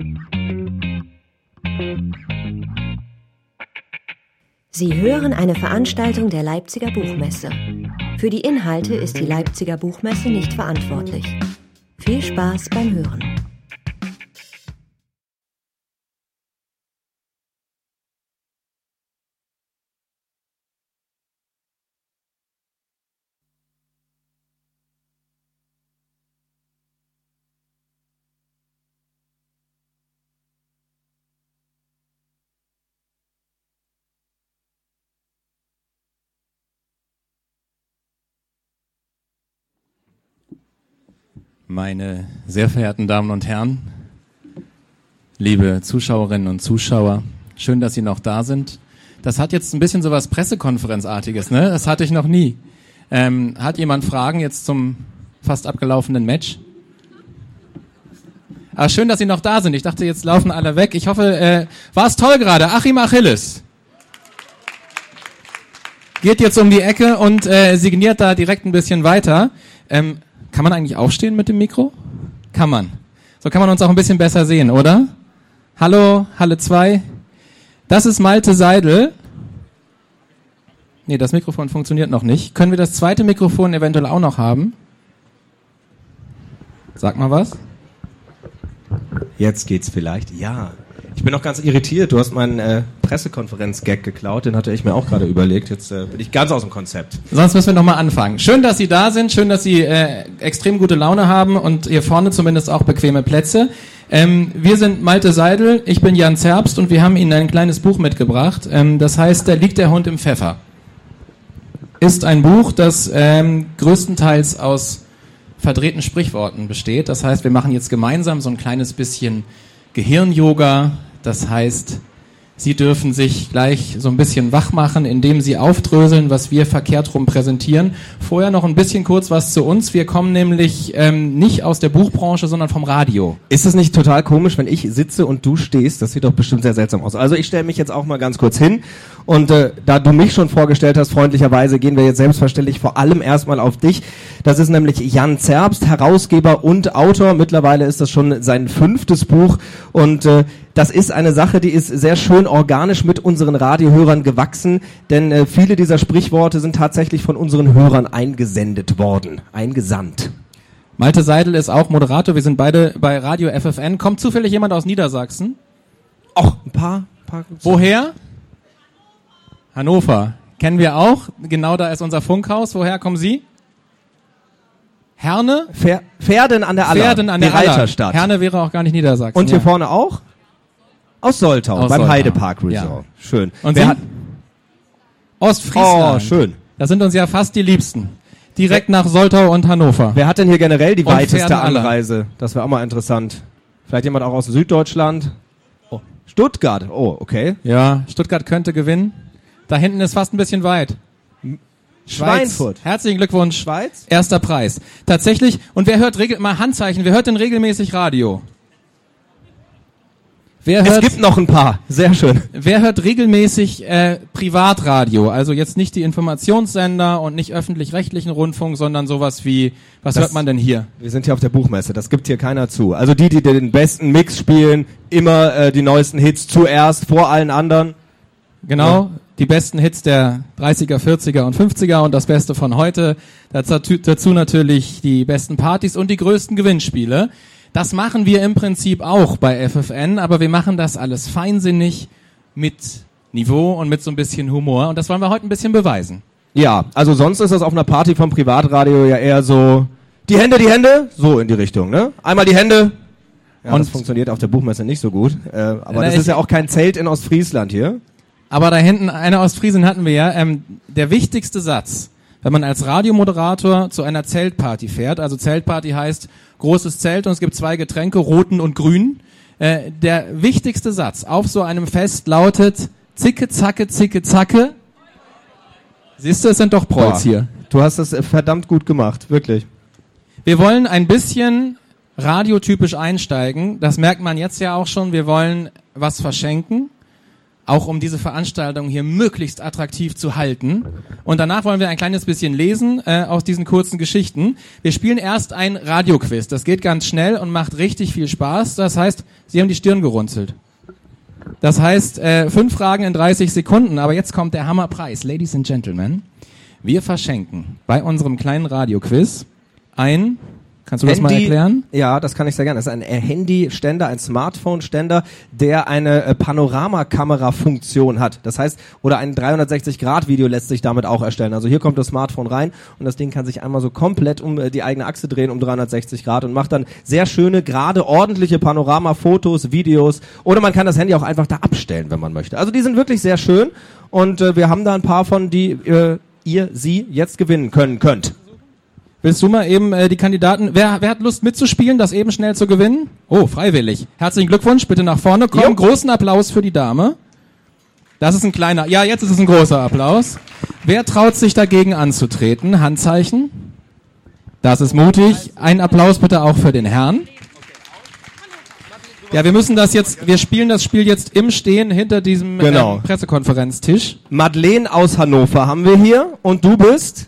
Sie hören eine Veranstaltung der Leipziger Buchmesse. Für die Inhalte ist die Leipziger Buchmesse nicht verantwortlich. Viel Spaß beim Hören. Meine sehr verehrten Damen und Herren, liebe Zuschauerinnen und Zuschauer, schön, dass Sie noch da sind. Das hat jetzt ein bisschen so was Pressekonferenzartiges, ne? Das hatte ich noch nie. Hat jemand Fragen jetzt zum fast abgelaufenen Match? Ah, schön, dass Sie noch da sind. Ich dachte, jetzt laufen alle weg. Ich hoffe, war es toll gerade. Achim Achilles geht jetzt um die Ecke und signiert da direkt ein bisschen weiter. Kann man eigentlich aufstehen mit dem Mikro? Kann man. So kann man uns auch ein bisschen besser sehen, oder? Hallo, Halle 2. Das ist Malte Seidel. Nee, das Mikrofon funktioniert noch nicht. Können wir das zweite Mikrofon eventuell auch noch haben? Sag mal was. Jetzt geht's vielleicht. Ja. Ich bin noch ganz irritiert. Du hast meinen Pressekonferenz-Gag geklaut. Den hatte ich mir auch gerade überlegt. Jetzt bin ich ganz aus dem Konzept. Sonst müssen wir nochmal anfangen. Schön, dass Sie da sind. Schön, dass Sie extrem gute Laune haben und hier vorne zumindest auch bequeme Plätze. Wir sind Malte Seidel, ich bin Jan Zerbst und wir haben Ihnen ein kleines Buch mitgebracht. Das heißt, da liegt der Hund im Pfeffer. Ist ein Buch, das größtenteils aus verdrehten Sprichworten besteht. Das heißt, wir machen jetzt gemeinsam so ein kleines bisschen Gehirn-Yoga. Das heißt, Sie dürfen sich gleich so ein bisschen wach machen, indem Sie aufdröseln, was wir verkehrt rum präsentieren. Vorher noch ein bisschen kurz was zu uns. Wir kommen nämlich nicht aus der Buchbranche, sondern vom Radio. Ist es nicht total komisch, wenn ich sitze und du stehst? Das sieht doch bestimmt sehr seltsam aus. Also ich stelle mich jetzt auch mal ganz kurz hin. Und da du mich schon vorgestellt hast, freundlicherweise, gehen wir jetzt selbstverständlich vor allem erstmal auf dich. Das ist nämlich Jan Zerbst, Herausgeber und Autor. Mittlerweile ist das schon sein 5. Buch. Und das ist eine Sache, die ist sehr schön organisch mit unseren Radiohörern gewachsen, denn viele dieser Sprichworte sind tatsächlich von unseren Hörern eingesendet worden, eingesandt. Malte Seidel ist auch Moderator, wir sind beide bei Radio FFN. Kommt zufällig jemand aus Niedersachsen? Auch ein paar. Woher? Hannover. Kennen wir auch, genau da ist unser Funkhaus. Woher kommen Sie? Herne? Verden an der Aller. Verden an der Aller. Herne wäre auch gar nicht Niedersachsen. Und hier vorne auch? Aus Soltau, beim Soltau. Heidepark Resort. Ja. Schön. Und Sie? Ostfriesland. Oh, schön. Das sind uns ja fast die Liebsten. Direkt nach Soltau und Hannover. Wer hat denn hier generell die Und weiteste Verden Anreise? Das wäre auch mal interessant. Vielleicht jemand auch aus Süddeutschland? Oh. Stuttgart. Oh, okay. Ja, Stuttgart könnte gewinnen. Da hinten ist fast ein bisschen weit. Schweinfurt. Herzlichen Glückwunsch. Schweiz? Erster Preis. Tatsächlich. Und wer hört mal Handzeichen, wer hört denn regelmäßig Radio? Es gibt noch ein paar. Sehr schön. Wer hört regelmäßig Privatradio? Also jetzt nicht die Informationssender und nicht öffentlich-rechtlichen Rundfunk, sondern sowas wie, hört man denn hier? Wir sind hier auf der Buchmesse, das gibt hier keiner zu. Also die den besten Mix spielen, immer die neuesten Hits zuerst, vor allen anderen. Genau, ja. Die besten Hits der 30er, 40er und 50er und das Beste von heute. Dazu natürlich die besten Partys und die größten Gewinnspiele. Das machen wir im Prinzip auch bei FFN, aber wir machen das alles feinsinnig mit Niveau und mit so ein bisschen Humor und das wollen wir heute ein bisschen beweisen. Ja, also sonst ist das auf einer Party vom Privatradio ja eher so, die Hände, so in die Richtung, ne? Einmal die Hände. Ja, und das funktioniert auf der Buchmesse nicht so gut, aber das ist ja auch kein Zelt in Ostfriesland hier. Aber da hinten, eine Ostfriesen hatten wir ja, der wichtigste Satz, wenn man als Radiomoderator zu einer Zeltparty fährt, also Zeltparty heißt großes Zelt und es gibt 2 Getränke, roten und grün. Der wichtigste Satz auf so einem Fest lautet Zicke, Zacke, Zicke, Zacke. Siehst du, es sind doch Preuß hier. Du hast das verdammt gut gemacht, wirklich. Wir wollen ein bisschen radiotypisch einsteigen. Das merkt man jetzt ja auch schon. Wir wollen was verschenken. Auch um diese Veranstaltung hier möglichst attraktiv zu halten. Und danach wollen wir ein kleines bisschen lesen aus diesen kurzen Geschichten. Wir spielen erst ein Radioquiz. Das geht ganz schnell und macht richtig viel Spaß. Das heißt, Sie haben die Stirn gerunzelt. Das heißt, 5 Fragen in 30 Sekunden, aber jetzt kommt der Hammerpreis. Ladies and Gentlemen, wir verschenken bei unserem kleinen Radioquiz kannst du das mal erklären? Ja, das kann ich sehr gerne. Das ist ein Handyständer, ein Smartphone-Ständer, der eine Panoramakamera-Funktion hat. Das heißt, oder ein 360-Grad-Video lässt sich damit auch erstellen. Also hier kommt das Smartphone rein und das Ding kann sich einmal so komplett um die eigene Achse drehen, um 360 Grad und macht dann sehr schöne, gerade ordentliche Panorama-Fotos, Videos. Oder man kann das Handy auch einfach da abstellen, wenn man möchte. Also die sind wirklich sehr schön und wir haben da ein paar von, die sie jetzt gewinnen könnt. Willst du mal eben die Kandidaten, wer hat Lust mitzuspielen, das eben schnell zu gewinnen? Oh, freiwillig. Herzlichen Glückwunsch, bitte nach vorne kommen. Jo. Großen Applaus für die Dame. Das ist ein kleiner, ja, jetzt ist es ein großer Applaus. Wer traut sich dagegen anzutreten? Handzeichen. Das ist mutig. Ein Applaus bitte auch für den Herrn. Ja, wir spielen das Spiel jetzt im Stehen hinter diesem Pressekonferenztisch. Madeleine aus Hannover haben wir hier und du bist?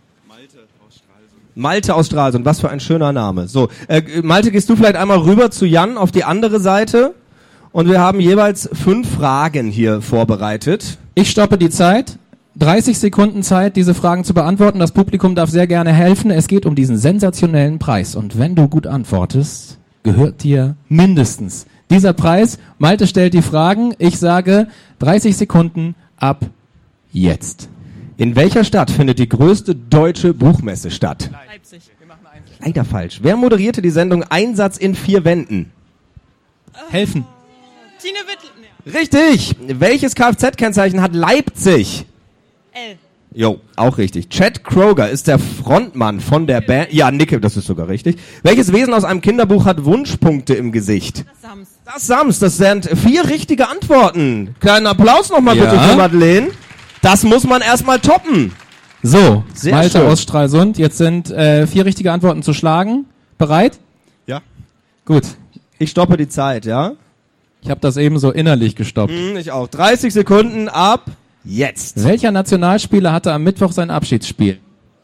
Malte aus Stralsund, was für ein schöner Name. So, Malte, gehst du vielleicht einmal rüber zu Jan auf die andere Seite? Und wir haben jeweils 5 Fragen hier vorbereitet. Ich stoppe die Zeit. 30 Sekunden Zeit, diese Fragen zu beantworten. Das Publikum darf sehr gerne helfen. Es geht um diesen sensationellen Preis. Und wenn du gut antwortest, gehört dir mindestens dieser Preis. Malte stellt die Fragen. Ich sage 30 Sekunden ab jetzt. In welcher Stadt findet die größte deutsche Buchmesse statt? Leipzig. Leider falsch. Wer moderierte die Sendung Einsatz in 4 Wänden? Helfen. Tine Wittl. Richtig. Welches Kfz-Kennzeichen hat Leipzig? L. Jo, auch richtig. Chad Kroeger ist der Frontmann von der Band. Ja, Nicke, das ist sogar richtig. Welches Wesen aus einem Kinderbuch hat Wunschpunkte im Gesicht? Das Sams. Das Sams, das sind 4 richtige Antworten. Kleinen Applaus nochmal bitte für Madeleine. Das muss man erstmal toppen. So, sehr Malte schön. aus Stralsund. Jetzt sind 4 richtige Antworten zu schlagen. Bereit? Ja. Gut. Ich stoppe die Zeit, ja? Ich habe das eben so innerlich gestoppt. Ich auch. 30 Sekunden ab jetzt. Welcher Nationalspieler hatte am Mittwoch sein Abschiedsspiel?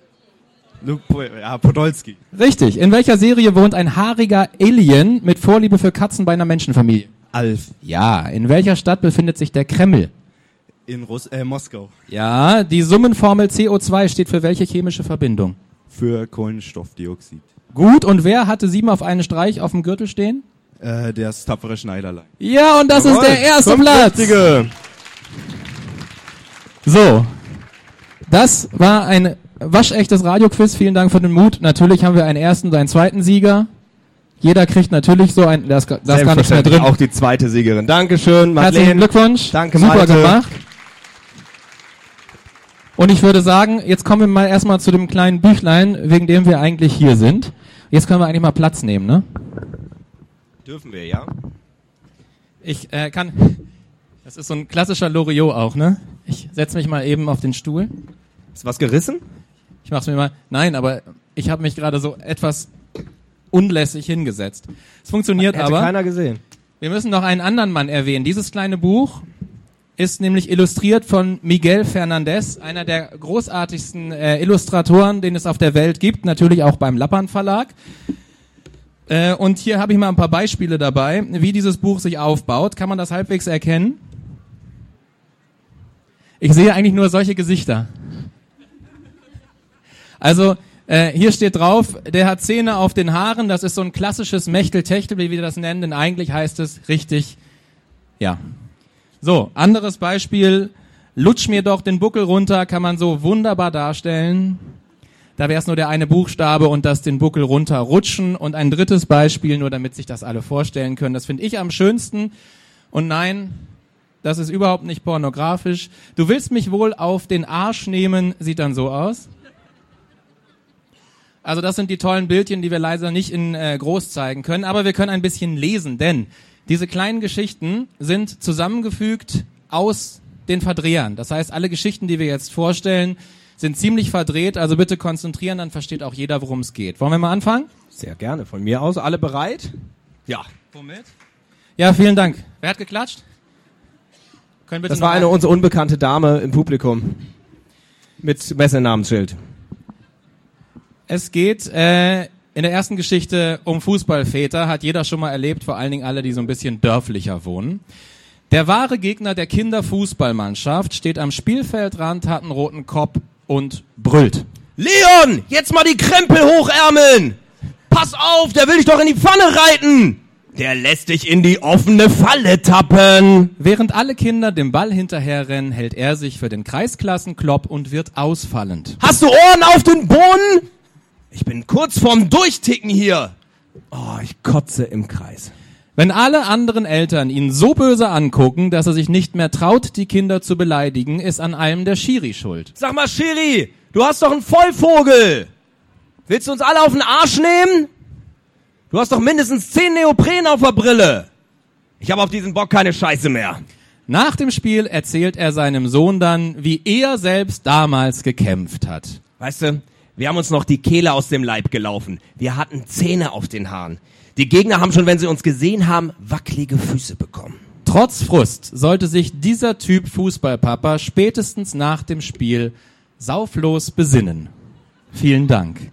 Podolski. Richtig. In welcher Serie wohnt ein haariger Alien mit Vorliebe für Katzen bei einer Menschenfamilie? Alf. Ja. In welcher Stadt befindet sich der Kreml? In Moskau. Ja. Die Summenformel CO2 steht für welche chemische Verbindung? Für Kohlenstoffdioxid. Gut. Und wer hatte 7 auf einen Streich auf dem Gürtel stehen? Das tapfere Schneiderlein. Ja, und das ist der erste Platz. Richtige. So. Das war ein waschechtes Radioquiz. Vielen Dank für den Mut. Natürlich haben wir einen ersten und einen zweiten Sieger. Jeder kriegt natürlich so ein, das gar nicht mehr drin. Auch die zweite Siegerin. Dankeschön, Madeleine. Herzlichen Glückwunsch. Danke, Super Malte. gemacht. Und ich würde sagen, jetzt kommen wir mal erstmal zu dem kleinen Büchlein, wegen dem wir eigentlich hier sind. Jetzt können wir eigentlich mal Platz nehmen, ne? Dürfen wir, ja? Ich kann, das ist so ein klassischer Loriot auch, ne? Ich setze mich mal eben auf den Stuhl. Ist was gerissen? Ich mach's mir mal, nein, aber ich habe mich gerade so etwas unlässig hingesetzt. Es funktioniert Hätte aber. keiner gesehen. Wir müssen noch einen anderen Mann erwähnen. Dieses kleine Buch ist nämlich illustriert von Miguel Fernandez, einer der großartigsten Illustratoren, den es auf der Welt gibt, natürlich auch beim Lappan Verlag. Und hier habe ich mal ein paar Beispiele dabei, wie dieses Buch sich aufbaut. Kann man das halbwegs erkennen? Ich sehe eigentlich nur solche Gesichter. Also, hier steht drauf, der hat Zähne auf den Haaren. Das ist so ein klassisches Mechtel-Techtel, wie wir das nennen, denn eigentlich heißt es richtig, ja. So, anderes Beispiel, lutsch mir doch den Buckel runter, kann man so wunderbar darstellen. Da wäre es nur der eine Buchstabe und das den Buckel runterrutschen. Und ein drittes Beispiel, nur damit sich das alle vorstellen können. Das finde ich am schönsten. Und nein, das ist überhaupt nicht pornografisch. Du willst mich wohl auf den Arsch nehmen, sieht dann so aus. Also das sind die tollen Bildchen, die wir leider nicht in groß zeigen können. Aber wir können ein bisschen lesen, denn diese kleinen Geschichten sind zusammengefügt aus den Verdrehern. Das heißt, alle Geschichten, die wir jetzt vorstellen, sind ziemlich verdreht, also bitte konzentrieren, dann versteht auch jeder, worum es geht. Wollen wir mal anfangen? Sehr gerne. Von mir aus. Alle bereit? Ja. Womit? Ja, vielen Dank. Wer hat geklatscht? Können bitte Das war eine uns unbekannte Dame im Publikum. Mit Messenamensschild. Es geht In der ersten Geschichte um Fußballväter hat jeder schon mal erlebt, vor allen Dingen alle, die so ein bisschen dörflicher wohnen. Der wahre Gegner der Kinderfußballmannschaft steht am Spielfeldrand, hat einen roten Kopf und brüllt. Leon, jetzt mal die Krempel hochärmeln! Pass auf, der will dich doch in die Pfanne reiten! Der lässt dich in die offene Falle tappen! Während alle Kinder dem Ball hinterherrennen, hält er sich für den Kreisklassenklopp und wird ausfallend. Hast du Ohren auf den Boden? Ich bin kurz vorm Durchticken hier. Oh, ich kotze im Kreis. Wenn alle anderen Eltern ihn so böse angucken, dass er sich nicht mehr traut, die Kinder zu beleidigen, ist an allem der Schiri schuld. Sag mal, Schiri, du hast doch einen Vollvogel. Willst du uns alle auf den Arsch nehmen? Du hast doch mindestens 10 Neopren auf der Brille. Ich habe auf diesen Bock keine Scheiße mehr. Nach dem Spiel erzählt er seinem Sohn dann, wie er selbst damals gekämpft hat. Weißt du, wir haben uns noch die Kehle aus dem Leib gelaufen. Wir hatten Zähne auf den Haaren. Die Gegner haben schon, wenn sie uns gesehen haben, wackelige Füße bekommen. Trotz Frust sollte sich dieser Typ Fußballpapa spätestens nach dem Spiel sauflos besinnen. Vielen Dank.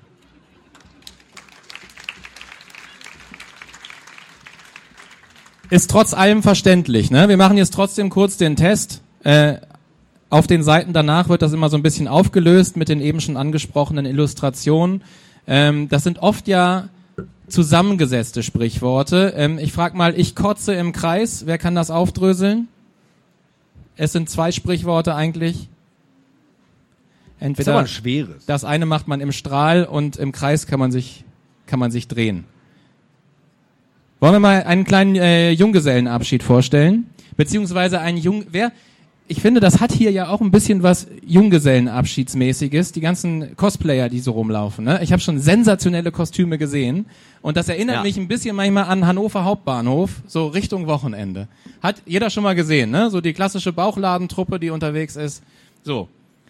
Ist trotz allem verständlich, ne? Wir machen jetzt trotzdem kurz den Test. Auf den Seiten danach wird das immer so ein bisschen aufgelöst mit den eben schon angesprochenen Illustrationen. Das sind oft ja zusammengesetzte Sprichworte. Ich frage mal, ich kotze im Kreis. Wer kann das aufdröseln? Es sind 2 Sprichworte eigentlich. Entweder das ist aber ein schweres. Das eine macht man im Strahl und im Kreis kann man sich drehen. Wollen wir mal einen kleinen Junggesellenabschied vorstellen? Beziehungsweise ich finde, das hat hier ja auch ein bisschen was Junggesellenabschiedsmäßiges, die ganzen Cosplayer, die so rumlaufen. Ne? Ich habe schon sensationelle Kostüme gesehen und das erinnert mich ein bisschen manchmal an Hannover Hauptbahnhof, so Richtung Wochenende. Hat jeder schon mal gesehen, ne? So die klassische Bauchladentruppe, die unterwegs ist. So.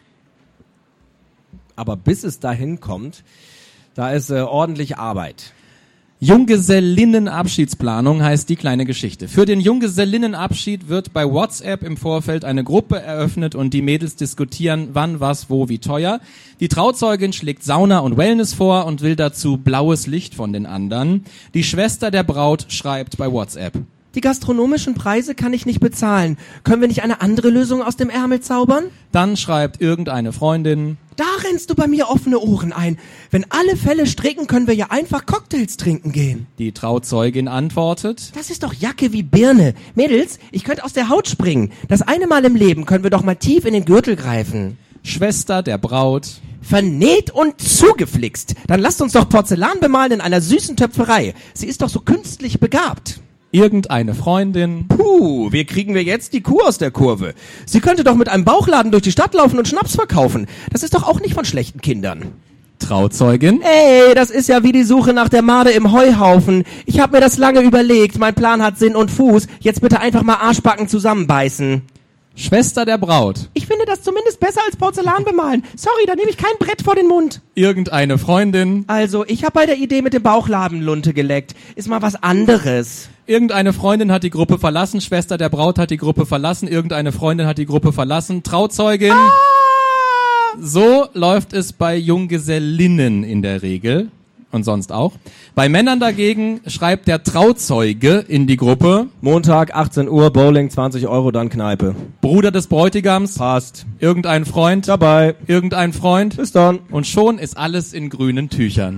Aber bis es dahin kommt, da ist ordentlich Arbeit. Junggesellinnenabschiedsplanung heißt die kleine Geschichte. Für den Junggesellinnenabschied wird bei WhatsApp im Vorfeld eine Gruppe eröffnet und die Mädels diskutieren, wann, was, wo, wie teuer. Die Trauzeugin schlägt Sauna und Wellness vor und will dazu blaues Licht von den anderen. Die Schwester der Braut schreibt bei WhatsApp: Die gastronomischen Preise kann ich nicht bezahlen. Können wir nicht eine andere Lösung aus dem Ärmel zaubern? Dann schreibt irgendeine Freundin: Da rennst du bei mir offene Ohren ein. Wenn alle Fälle stricken, können wir ja einfach Cocktails trinken gehen. Die Trauzeugin antwortet: Das ist doch Jacke wie Birne. Mädels, ich könnte aus der Haut springen. Das eine Mal im Leben können wir doch mal tief in den Gürtel greifen. Schwester der Braut: Vernäht und zugeflixt. Dann lasst uns doch Porzellan bemalen in einer süßen Töpferei. Sie ist doch so künstlich begabt. Irgendeine Freundin: Puh, wie kriegen wir jetzt die Kuh aus der Kurve? Sie könnte doch mit einem Bauchladen durch die Stadt laufen und Schnaps verkaufen. Das ist doch auch nicht von schlechten Kindern. Trauzeugin: Ey, das ist ja wie die Suche nach der Made im Heuhaufen. Ich habe mir das lange überlegt. Mein Plan hat Sinn und Fuß. Jetzt bitte einfach mal Arschbacken zusammenbeißen. Schwester der Braut: Ich finde das zumindest besser als Porzellan bemalen. Sorry, da nehme ich kein Brett vor den Mund. Irgendeine Freundin: Also, ich habe bei der Idee mit dem Bauchladen Lunte geleckt. Ist mal was anderes. Irgendeine Freundin hat die Gruppe verlassen, Schwester der Braut hat die Gruppe verlassen, irgendeine Freundin hat die Gruppe verlassen, Trauzeugin. So läuft es bei Junggesellinnen in der Regel und sonst auch. Bei Männern dagegen schreibt der Trauzeuge in die Gruppe: Montag, 18 Uhr, Bowling, 20 €, dann Kneipe. Bruder des Bräutigams: Passt. Irgendein Freund: Dabei. Irgendein Freund: Bis dann. Und schon ist alles in grünen Tüchern.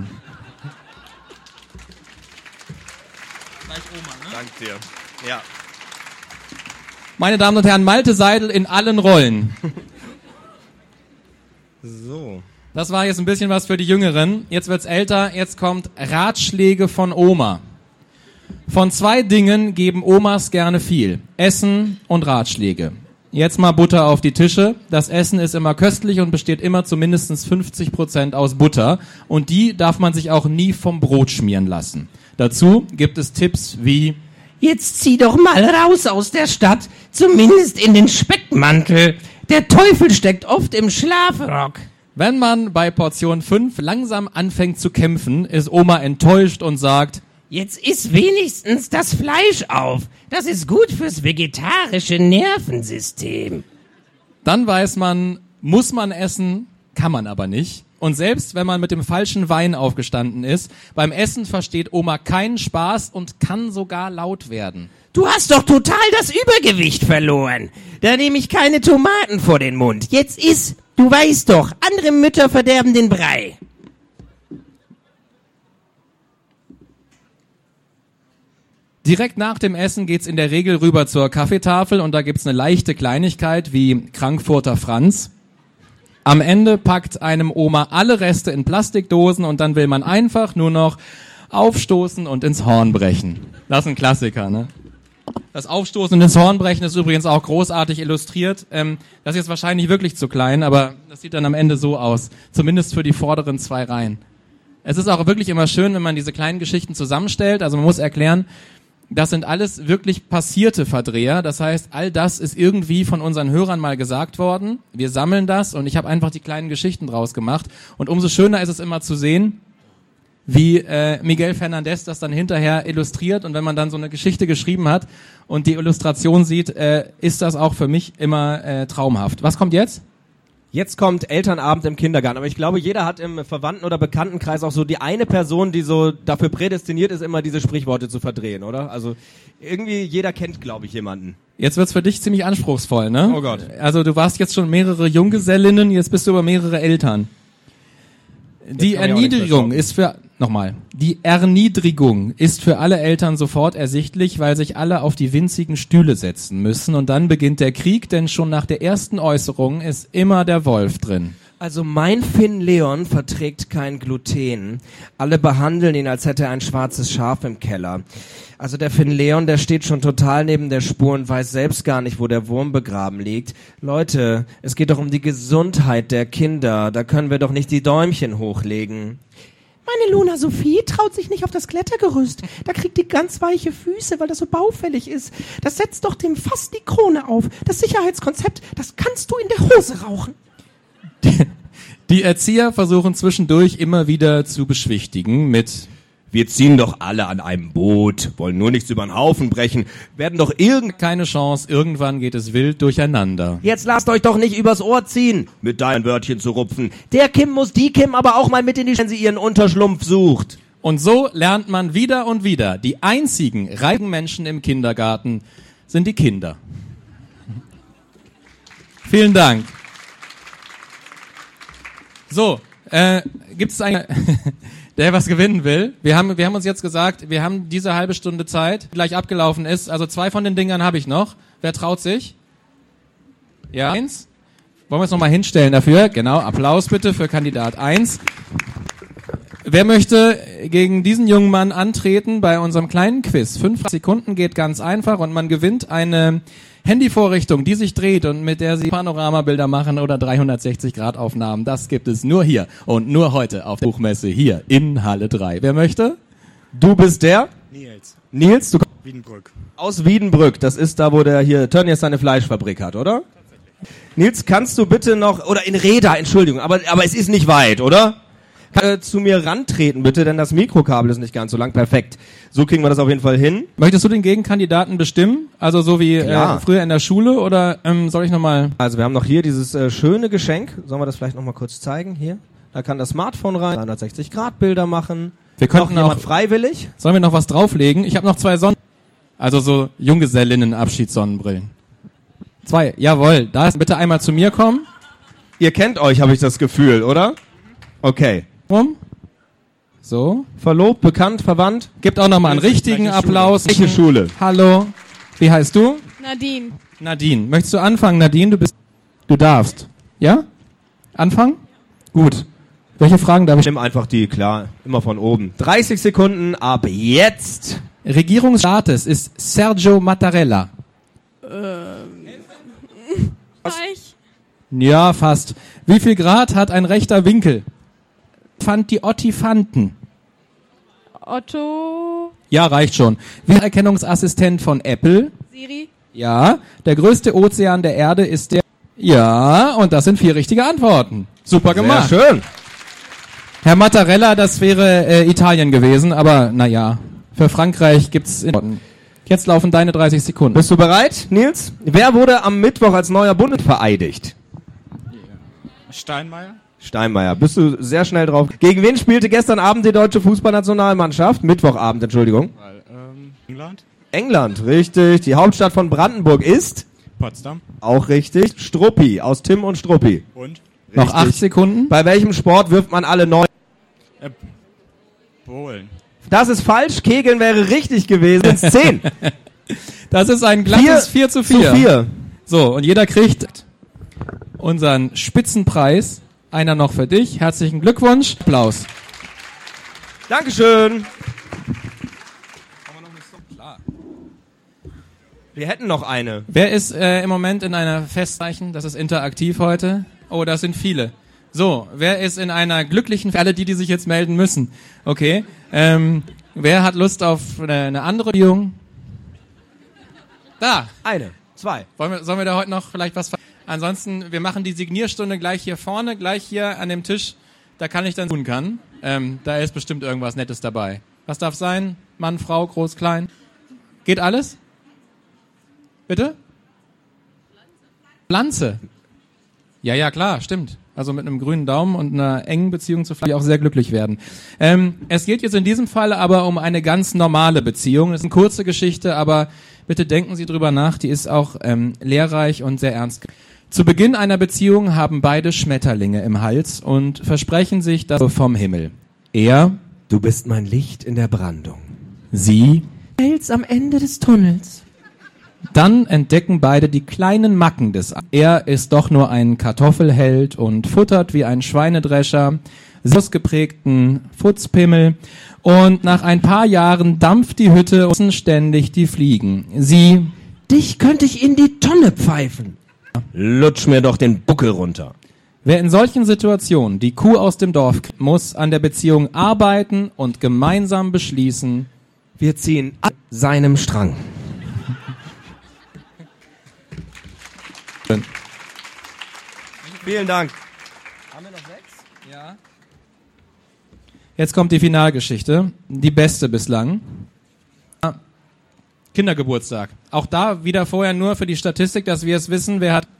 Dank dir. Ja. Meine Damen und Herren, Malte Seidel in allen Rollen. So. Das war jetzt ein bisschen was für die Jüngeren. Jetzt wird's älter. Jetzt kommt Ratschläge von Oma. Von 2 Dingen geben Omas gerne viel: Essen und Ratschläge. Jetzt mal Butter auf die Tische. Das Essen ist immer köstlich und besteht immer zu mindestens 50% aus Butter. Und die darf man sich auch nie vom Brot schmieren lassen. Dazu gibt es Tipps wie: Jetzt zieh doch mal raus aus der Stadt, zumindest in den Speckmantel. Der Teufel steckt oft im Schlafrock. Wenn man bei Portion 5 langsam anfängt zu kämpfen, ist Oma enttäuscht und sagt: Jetzt iss wenigstens das Fleisch auf. Das ist gut fürs vegetarische Nervensystem. Dann weiß man, muss man essen, kann man aber nicht. Und selbst wenn man mit dem falschen Wein aufgestanden ist, beim Essen versteht Oma keinen Spaß und kann sogar laut werden. Du hast doch total das Übergewicht verloren. Da nehme ich keine Tomaten vor den Mund. Jetzt iss. Du weißt doch, andere Mütter verderben den Brei. Direkt nach dem Essen geht's in der Regel rüber zur Kaffeetafel und da gibt's eine leichte Kleinigkeit wie Frankfurter Franz. Am Ende packt einem Oma alle Reste in Plastikdosen und dann will man einfach nur noch aufstoßen und ins Horn brechen. Das ist ein Klassiker, ne? Das Aufstoßen und ins Horn brechen ist übrigens auch großartig illustriert. Das ist jetzt wahrscheinlich wirklich zu klein, aber das sieht dann am Ende so aus. Zumindest für die vorderen 2 Reihen. Es ist auch wirklich immer schön, wenn man diese kleinen Geschichten zusammenstellt. Also man muss erklären, das sind alles wirklich passierte Verdreher. Das heißt, all das ist irgendwie von unseren Hörern mal gesagt worden. Wir sammeln das und ich habe einfach die kleinen Geschichten draus gemacht. Und umso schöner ist es immer zu sehen, wie Miguel Fernandez das dann hinterher illustriert. Und wenn man dann so eine Geschichte geschrieben hat und die Illustration sieht, ist das auch für mich immer traumhaft. Was kommt jetzt? Jetzt kommt Elternabend im Kindergarten, aber ich glaube, jeder hat im Verwandten- oder Bekanntenkreis auch so die eine Person, die so dafür prädestiniert ist, immer diese Sprichworte zu verdrehen, oder? Also irgendwie jeder kennt, glaube ich, jemanden. Jetzt wird's für dich ziemlich anspruchsvoll, ne? Oh Gott. Also du warst jetzt schon mehrere Junggesellinnen, jetzt bist du über mehrere Eltern. Die Erniedrigung ist für alle Eltern sofort ersichtlich, weil sich alle auf die winzigen Stühle setzen müssen und dann beginnt der Krieg, denn schon nach der ersten Äußerung ist immer der Wolf drin. Also mein Finn Leon verträgt kein Gluten. Alle behandeln ihn, als hätte er ein schwarzes Schaf im Keller. Also der Finn Leon, der steht schon total neben der Spur und weiß selbst gar nicht, wo der Wurm begraben liegt. Leute, es geht doch um die Gesundheit der Kinder. Da können wir doch nicht die Däumchen hochlegen. Meine Luna Sophie traut sich nicht auf das Klettergerüst. Da kriegt die ganz weiche Füße, weil das so baufällig ist. Das setzt doch dem fast die Krone auf. Das Sicherheitskonzept, das kannst du in der Hose rauchen. Die Erzieher versuchen zwischendurch immer wieder zu beschwichtigen mit: Wir ziehen doch alle an einem Boot, wollen nur nichts über den Haufen brechen, werden doch keine Chance, irgendwann geht es wild durcheinander. Jetzt lasst euch doch nicht übers Ohr ziehen, mit deinen Wörtchen zu rupfen. Der Kim muss die Kim aber auch mal mit in die, wenn sie ihren Unterschlupf sucht. Und so lernt man wieder und wieder, die einzigen reichen Menschen im Kindergarten sind die Kinder. Vielen Dank. So, gibt es einen, der was gewinnen will? Wir haben uns jetzt gesagt, wir haben diese halbe Stunde Zeit, die gleich abgelaufen ist. Also 2 von den Dingern habe ich noch. Wer traut sich? Ja, 1. Wollen wir es nochmal hinstellen dafür? Genau, Applaus bitte für Kandidat 1. Wer möchte gegen diesen jungen Mann antreten bei unserem kleinen Quiz? 5 Sekunden geht ganz einfach und man gewinnt eine Handyvorrichtung, die sich dreht und mit der Sie Panoramabilder machen oder 360-Grad-Aufnahmen. Das gibt es nur hier und nur heute auf der Buchmesse hier in Halle 3. Wer möchte? Du bist der? Nils, du kommst Wiedenbrück. aus Wiedenbrück. Das ist da, wo der hier Tönnies seine Fleischfabrik hat, oder? Nils, kannst du bitte noch, oder in Reda, Entschuldigung, aber es ist nicht weit, oder? Zu mir rantreten bitte, denn das Mikrokabel ist nicht ganz so lang. Perfekt. So kriegen wir das auf jeden Fall hin. Möchtest du den Gegenkandidaten bestimmen? Also so wie früher in der Schule oder soll ich nochmal? Also wir haben noch hier dieses schöne Geschenk. Sollen wir das vielleicht nochmal kurz zeigen? Hier. Da kann das Smartphone rein, 360-Grad-Bilder machen. Wir könnten auch freiwillig. Sollen wir noch was drauflegen? Ich habe noch 2 also so Junggesellinnen-Abschiedssonnenbrillen. 2, jawohl. Da ist bitte einmal zu mir kommen. Ihr kennt euch, habe ich das Gefühl, oder? Okay. So. Verlobt, bekannt, verwandt. Gibt auch nochmal einen richtigen Applaus. Welche Schule? Hallo. Wie heißt du? Nadine. Nadine. Möchtest du anfangen, Nadine? Du darfst. Ja? Anfangen? Gut. Welche Fragen darf ich? Nimm einfach die, klar. Immer von oben. 30 Sekunden ab jetzt. Regierungsrates ist Sergio Mattarella. Reich. Ja, fast. Wie viel Grad hat ein rechter Winkel? Fand die Ottifanten. Otto. Ja, reicht schon. Wie Erkennungsassistent von Apple? Siri. Ja. Der größte Ozean der Erde ist der... Ja, und das sind 4 richtige Antworten. Super gemacht. Sehr schön. Herr Mattarella, das wäre Italien gewesen, aber naja, für Frankreich gibt's... Jetzt laufen deine 30 Sekunden. Bist du bereit, Nils? Wer wurde am Mittwoch als neuer Bundeskanzler vereidigt? Steinmeier. Steinmeier. Bist du sehr schnell drauf. Gegen wen spielte gestern Abend die deutsche Fußballnationalmannschaft? Mittwochabend, Entschuldigung. England? England, richtig. Die Hauptstadt von Brandenburg ist? Potsdam. Auch richtig. Struppi, aus Tim und Struppi. Und? Noch 8 Sekunden. Bei welchem Sport wirft man alle 9? Bowlen. Das ist falsch. Kegeln wäre richtig gewesen. 10. Das ist ein glattes 4:4. So, und jeder kriegt unseren Spitzenpreis. Einer noch für dich. Herzlichen Glückwunsch. Applaus. Dankeschön. Wir hätten noch eine. Wer ist im Moment in einer Festzeichen? Das ist interaktiv heute. Oh, das sind viele. So, wer ist in einer glücklichen, für alle die sich jetzt melden müssen. Okay. Wer hat Lust auf eine andere Beziehung? Da. Eine. 2. Sollen wir da heute noch vielleicht was... Ansonsten, wir machen die Signierstunde gleich hier vorne, gleich hier an dem Tisch. Da kann ich dann tun kann. Da ist bestimmt irgendwas Nettes dabei. Was darf sein? Mann, Frau, groß, klein? Geht alles? Bitte? Pflanze. Ja, klar, stimmt. Also mit einem grünen Daumen und einer engen Beziehung zu Pflanzen auch sehr glücklich werden. Es geht jetzt in diesem Fall aber um eine ganz normale Beziehung. Das ist eine kurze Geschichte, aber bitte denken Sie drüber nach. Die ist auch lehrreich und sehr ernst. Zu Beginn einer Beziehung haben beide Schmetterlinge im Hals und versprechen sich das vom Himmel. Er, Du bist mein Licht in der Brandung. sie. Hels am Ende des Tunnels. Dann entdecken beide die kleinen Macken des. Er ist doch nur ein Kartoffelheld und futtert wie ein Schweinedrescher, ausgeprägten Futzpimmel. Und nach ein paar Jahren dampft die Hütte und ständig die Fliegen. Sie, Dich könnte ich in die Tonne pfeifen. Lutsch mir doch den Buckel runter. wer in solchen Situationen die Kuh aus dem Dorf kriegt, muss an der Beziehung arbeiten und gemeinsam beschließen. Wir ziehen an seinem Strang. Vielen Dank. Jetzt kommt die Finalgeschichte, die beste bislang. Kindergeburtstag. Auch da wieder vorher nur für die Statistik, dass wir es wissen, wer hat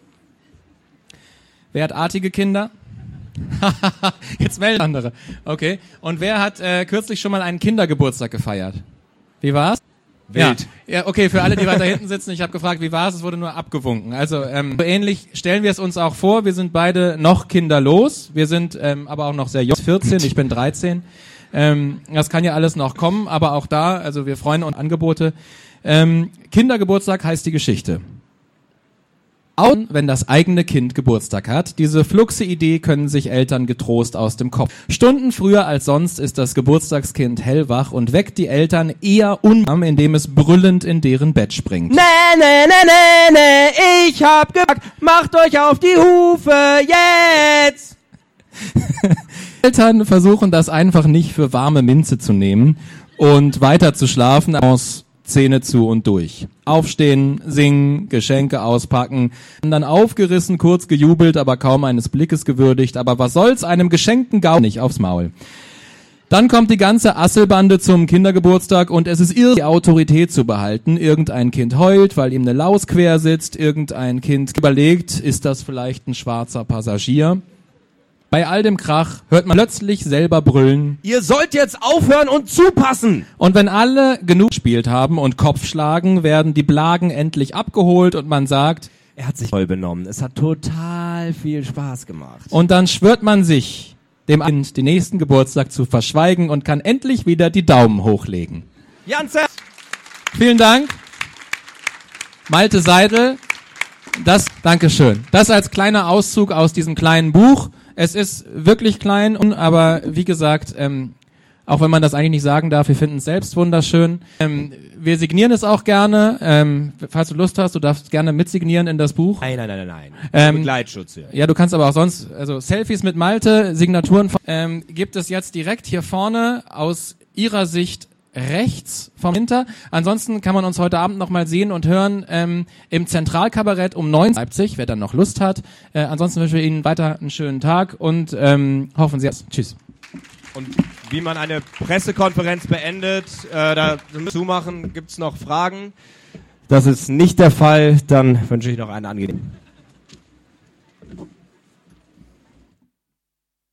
artige Kinder? Jetzt melden andere. Okay. Und wer hat kürzlich schon mal einen Kindergeburtstag gefeiert? Wie war's? Wild. Ja, okay, für alle, die weiter hinten sitzen, ich habe gefragt, wie war's? Es wurde nur abgewunken. Also so ähnlich stellen wir es uns auch vor. Wir sind beide noch kinderlos. Wir sind aber auch noch sehr jung. 14, ich bin 13. Das kann ja alles noch kommen, aber auch da, also wir freuen uns Angebote. Kindergeburtstag heißt die Geschichte. Auch wenn das eigene Kind Geburtstag hat, diese fluxe Idee können sich Eltern getrost aus dem Kopf. Stunden früher als sonst ist das Geburtstagskind hellwach und weckt die Eltern eher unwarm, indem es brüllend in deren Bett springt. Ich hab gesagt, macht euch auf die Hufe, jetzt! Eltern versuchen das einfach nicht für warme Minze zu nehmen und weiter zu schlafen, aus Zähne zu und durch. Aufstehen, singen, Geschenke auspacken, dann aufgerissen, kurz gejubelt, aber kaum eines Blickes gewürdigt, aber was soll's, einem geschenkten Gaul nicht aufs Maul. Dann kommt die ganze Asselbande zum Kindergeburtstag und es ist die Autorität zu behalten. Irgendein Kind heult, weil ihm eine Laus quer sitzt, irgendein Kind überlegt, ist das vielleicht ein schwarzer Passagier? Bei all dem Krach hört man plötzlich selber brüllen. Ihr sollt jetzt aufhören und zupassen! Und wenn alle genug gespielt haben und Kopf schlagen, werden die Blagen endlich abgeholt und man sagt, Er hat sich voll benommen. Es hat total viel Spaß gemacht. und dann schwört man sich, dem Kind den nächsten Geburtstag zu verschweigen und kann endlich wieder die Daumen hochlegen. Janze! Vielen Dank. Malte Seidel. Dankeschön. Das als kleiner Auszug aus diesem kleinen Buch. Es ist wirklich klein, aber wie gesagt, auch wenn man das eigentlich nicht sagen darf, wir finden es selbst wunderschön. Wir signieren es auch gerne. Falls du Lust hast, du darfst gerne mitsignieren in das Buch. Nein. Begleitschutz hier. Ja, du kannst aber auch sonst, also Selfies mit Malte, Signaturen gibt es jetzt direkt hier vorne aus ihrer Sicht rechts vom Hinter. Ansonsten kann man uns heute Abend noch mal sehen und hören im Zentralkabarett um 9 Leipzig, wer dann noch Lust hat. Ansonsten wünschen wir Ihnen weiter einen schönen Tag und hoffen Sie es. Tschüss. Und wie man eine Pressekonferenz beendet, da zumachen, gibt's noch Fragen? Das ist nicht der Fall, dann wünsche ich noch einen angenehmen.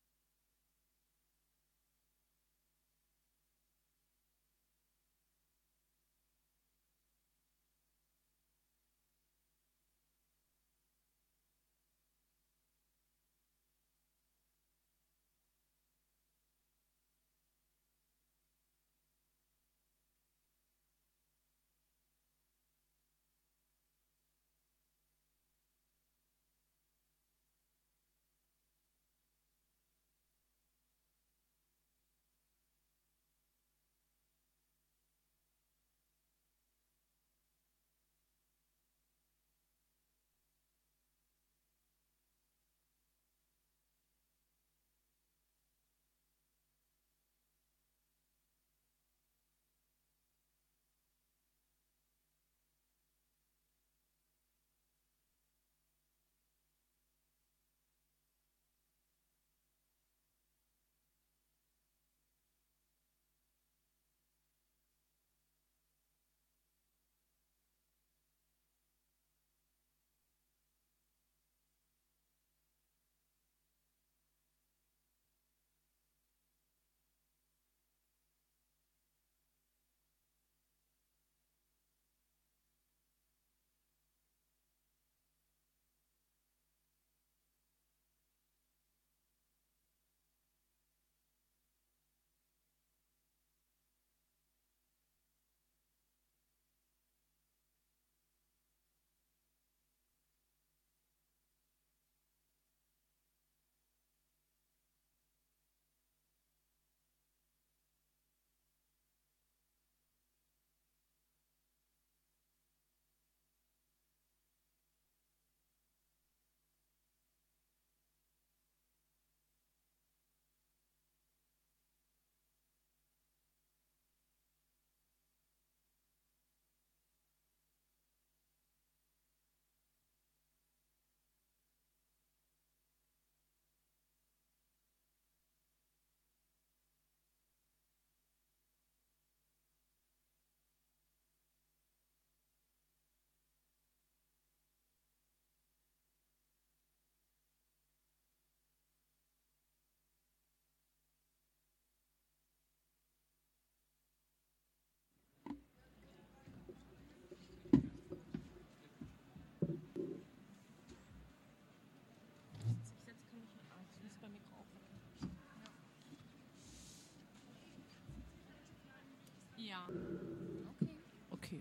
Okay.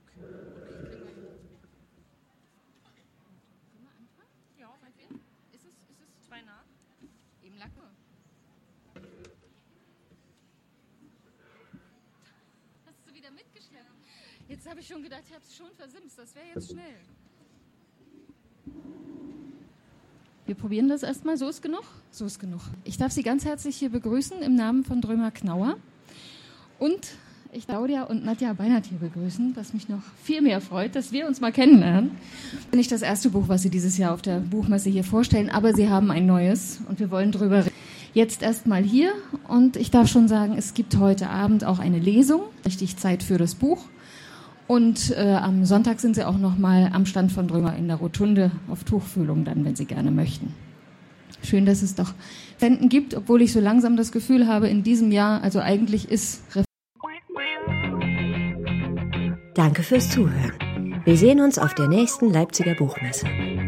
Ja, meinetwegen. Ist es 2 nach? Eben Lacke. Hast du wieder mitgeschleppt? Jetzt habe ich schon gedacht, ich habe es schon versimst. Das wäre jetzt schnell. Wir probieren das erstmal. So ist genug? So ist genug. Ich darf Sie ganz herzlich hier begrüßen im Namen von Drömer Knauer. Und ich Claudia und Nadja Beinert hier begrüßen, was mich noch viel mehr freut, dass wir uns mal kennenlernen. Nicht das erste Buch, was Sie dieses Jahr auf der Buchmesse hier vorstellen, aber Sie haben ein neues und wir wollen drüber reden. Jetzt erstmal hier und ich darf schon sagen, es gibt heute Abend auch eine Lesung, richtig Zeit für das Buch. Und am Sonntag sind Sie auch noch mal am Stand von Drömer in der Rotunde auf Tuchfühlung dann, wenn Sie gerne möchten. Schön, dass es doch Senden gibt, obwohl ich so langsam das Gefühl habe, in diesem Jahr, also eigentlich ist... Danke fürs Zuhören. Wir sehen uns auf der nächsten Leipziger Buchmesse.